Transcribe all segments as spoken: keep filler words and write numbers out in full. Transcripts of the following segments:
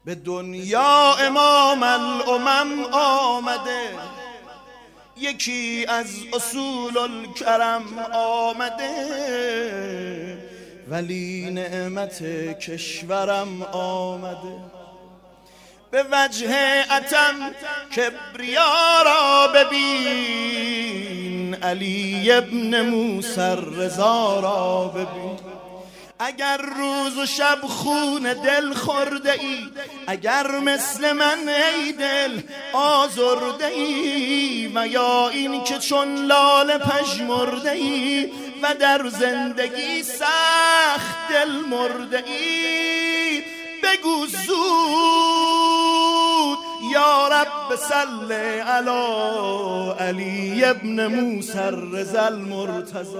به دنیا امام الامم آمده، یکی از اصول الکرم آمده، ولی نعمت کشورم آمده. به وجه اتم کبریا را ببین، علی ابن موسی رضا را ببین. اگر روز و شب خون دل خورده ای، اگر مثل من ای دل آزرده ای، و یا این که چون لاله پژمرده ای و در زندگی سخت دل مرده ای، بگو زود یا رب صل علی علی ابن موسی رضا المرتضی.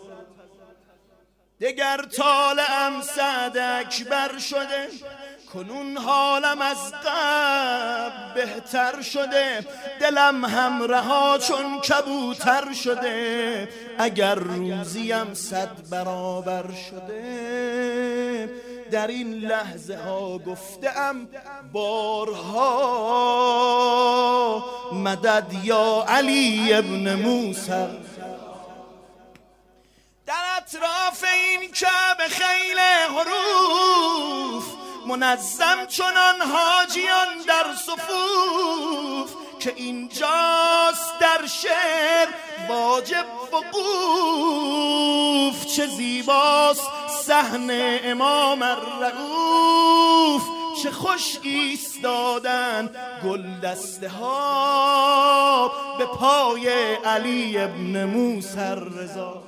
دگر طالعم سعد اکبر شده، کنون حالم از قبل بهتر شده، دلم هم رها چون کبوتر شده، اگر روزیم صد برابر شده. در این لحظه ها گفتم بارها مدد یا علی ابن موسی. در اطراف این کعبه خیل حروف، منظم چنان حاجیان در صفوف، که اینجاست در شعر واجب وقوف. چه زیباست صحن امام الرؤوف، چه خوش ایستادن گل دسته ها به پای علی ابن موسی رضا.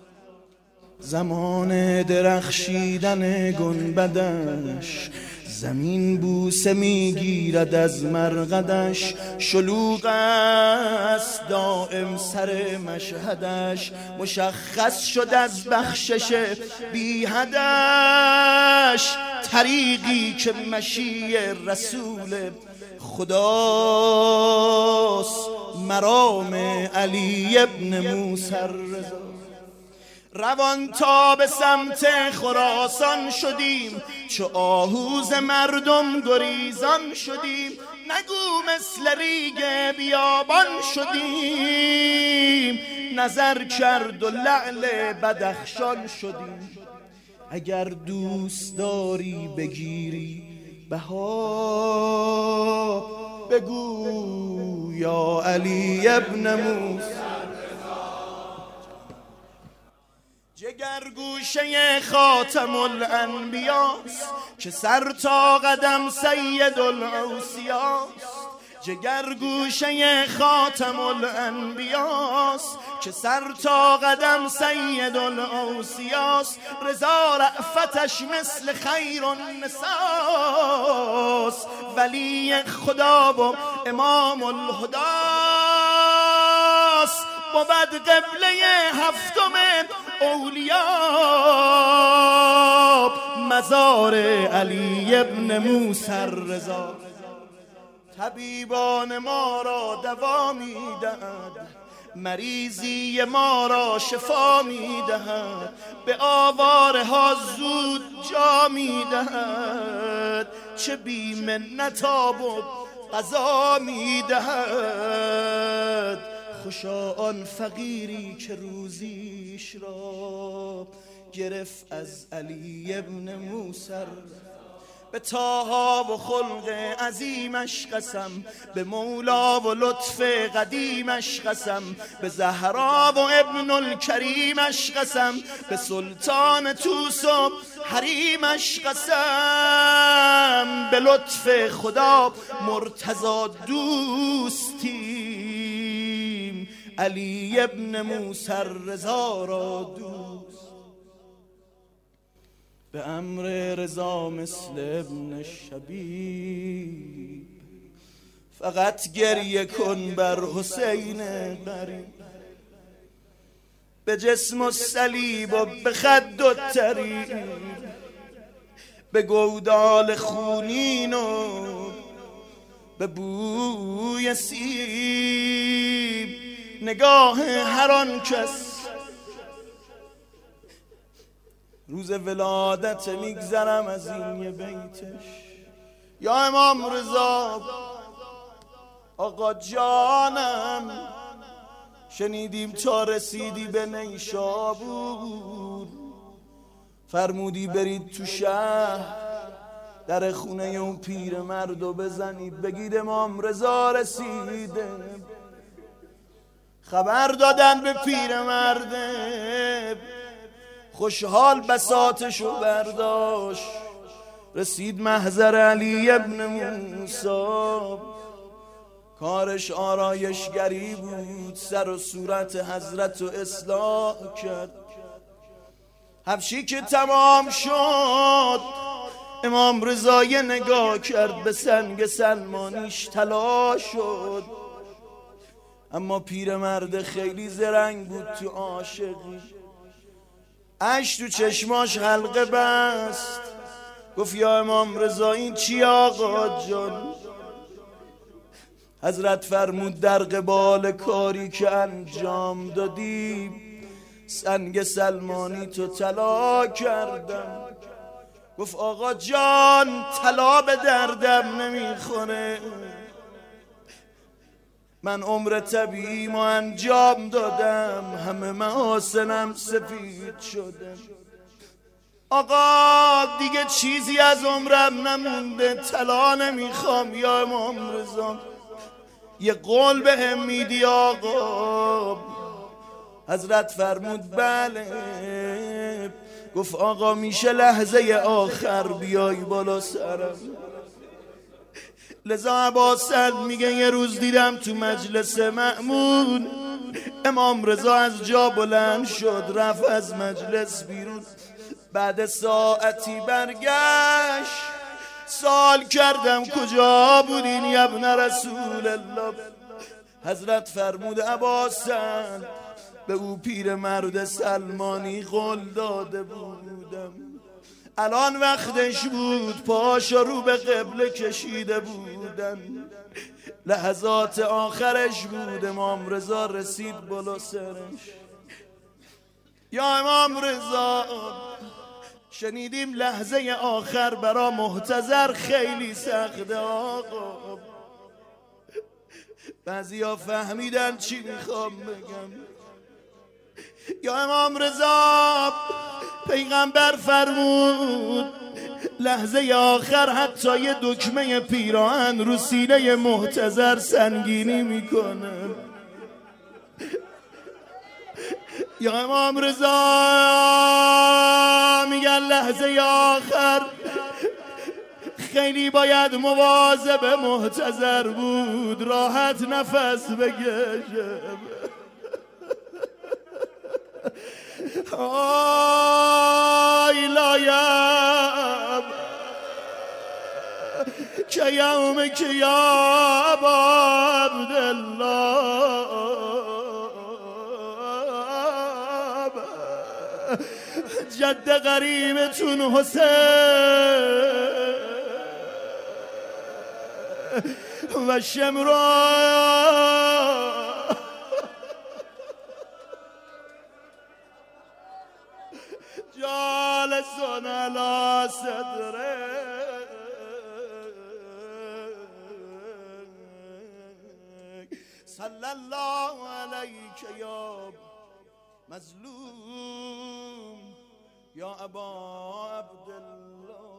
زمان درخشیدن گنبدش، زمین بوسه میگیرد از مرقدش، شلوغ است دائم سر مشهدش، مشخص شد از بخشش بی حدش، طریقی که مشی رسول خداست، مرام علی ابن موسی رضا. روان تا به سمت خراسان شدیم، چو آهوز مردم گریزان شدیم، نگو مثل ریگ بیابان شدیم، نظر کرد و لعل بدخشان شدیم. اگر دوست داری بگیری بها، بگو یا علی ابن موسی. جگر گوشه خاتم الانبیاست، که سر تا قدم سید الاوصیاست. جگر گوشه خاتم الانبیاست، که سر تا قدم سید الاوصیاست. رضا رأفتش مثل خیر النساست، ولی خدا و امام الهداست. بود قبله هفتم اولیا، مزار علی ابن موسی رضا. طبیبان ما را دوا می‌دهد، مریضی ما را شفا می‌دهد، به آواره ها زود جا می‌دهد، چه بی منت آب و غذا می‌دهد. خوشا آن فقیری که روزیش را گرفت از علی ابن موسی. به طاها و خلق عظیمش قسم، به مولا و لطف قدیمش قسم، به زهرا و ابن الکریمش قسم، به سلطان طوس و حریمش قسم. به لطف خدا مرتضی دوستیم، علی ابن موسی رضا را دوست. به امر رضا مثل ابن شبیب، فقط گریه کن بر حسین غریب. به جسم و صلیب و به خد و طریب، به گودال خونین و به بوی سیب. نگاه هر آن کس روز ولادت میگذرم از این یه بیتش، یا امام رضا آقا جانم، شنیدیم تا رسیدی به نیشابور فرمودی برید تو شهر در خونه اون پیر مردو بزنید بگید امام رضا رسیده. خبر دادن به پیر مرده، خوشحال بساطشو برداشت، رسید محضر علی ابن موسی. کارش آرایشگری بود، سر و صورت حضرت رو اصلاح کرد. حبشی که تمام شد امام رضا یه نگاه کرد به سنگ سلمانیش طلا شد. اما پیرمرد خیلی زرنگ بود تو عاشقی، اش تو چشماش حلقه بست. گفت یا امام رضا این چی آقا جان؟ حضرت فرمود در قبال کاری که انجام دادی سنگ سلمانی تو طلا کردم. گفت آقا جان طلا به دردم نمیخوره، من عمر طبیعیمو انجام دادم، همه محاسنم سفید شده. آقا دیگه چیزی از عمرم نمونده، طلا نمیخوام یا امام رضا، یه قول به هم میدی آقا؟ حضرت فرمود بله. گفت آقا میشه لحظه آخر بیای بالا سرم؟ لذا عباسد میگه یه روز دیدم تو مجلس مأمون امام رضا از جا بلند شد رفت از مجلس بیرون. بعد ساعتی برگشت، سوال کردم کجا بودین یا ابن رسول الله؟ حضرت فرمود عباسد به او پیر مرد سلمانی قول داده بودم، الان وقتش بود، پاشو رو به قبله کشیده بودن، لحظات آخرش بود. امام رضا رسید بالا سرش. یا امام رضا شنیدیم لحظه آخر برا محتضر خیلی سخته آقا. بعضی ها فهمیدن چی میخوام بگم. یا امام رضا پیغمبر فرمود لحظه آخر حتی یه دکمه پیراهن رو سینه محتضر سنگینی میکنه. یا امام رضا میگن لحظه آخر خیلی باید مواظب محتضر بود، راحت نفس بکشه. آی لایم که یوم که یا عبدالله جد غریبتون حسین و شمرا جالسون علی صدره صلی الله علیک یا مظلوم یا ابا عبدالله.